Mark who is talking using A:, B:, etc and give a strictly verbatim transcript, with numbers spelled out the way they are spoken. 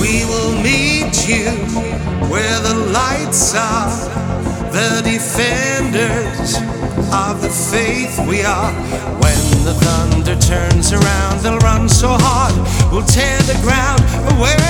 A: We will meet you where the lights are, the defenders of the faith we are. When the thunder turns around, they'll run so hard, we'll tear the ground away.